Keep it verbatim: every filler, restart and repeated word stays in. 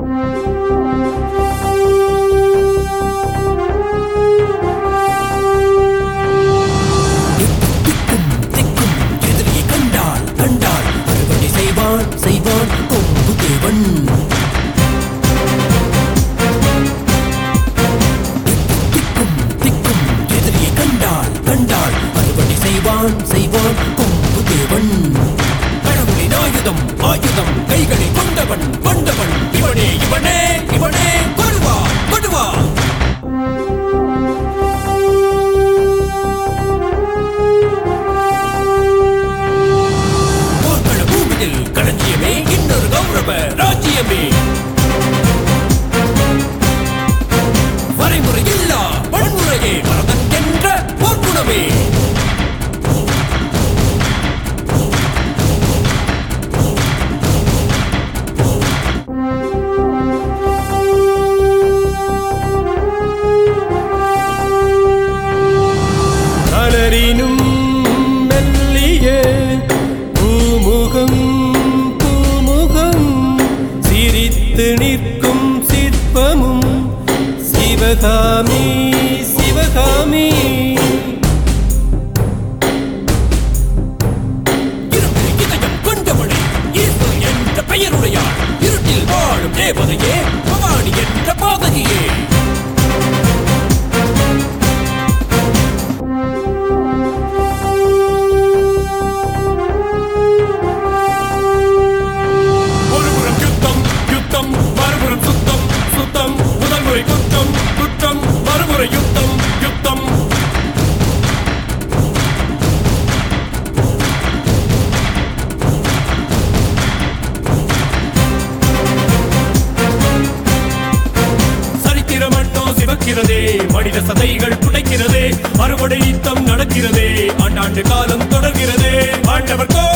செய்வான் கொம்பு தேவன். திக்கும் திக்கும் எதிரியை கண்டால் கண்டால் அறுவடை செய்வான் செய்வான் கொம்பு தேவன். கடவுளின் ஆயுதம் ஆயுதம் கைகளில் கொண்டவன் கொண்டவன் இவனே இவனே இவனே கொடுவா கொடுவா. களஞ்சியமே இன்னொரு கௌரவ ராஜ்யமே. வரைமுறை இல்லா வன்முறையே வரதன் என்ற போர்க்குணமே. அலரினும் மெல்லிய பூமுகம் நிற்கும் சிற்பமும் சிவகாமி சிவகாமி. இருட்டில் இதயம் கொண்டவளே ஈஸ்வரி என்ற பெயருடையாள். இருட்டில் வாழும் தேவதையே பவானி என்ற பாதகியே. குற்றம் குற்றம் மறுமுறை யுத்தம் யுத்தம். சரித்திர மட்டோ சிவக்கிறதே மனித சதைகள் புடைக்கிறதே. அறுவடை யுத்தம் நடக்கிறதே ஆண்டாண்டு காலம் தொடர்கிறதே. ஆண்டவர்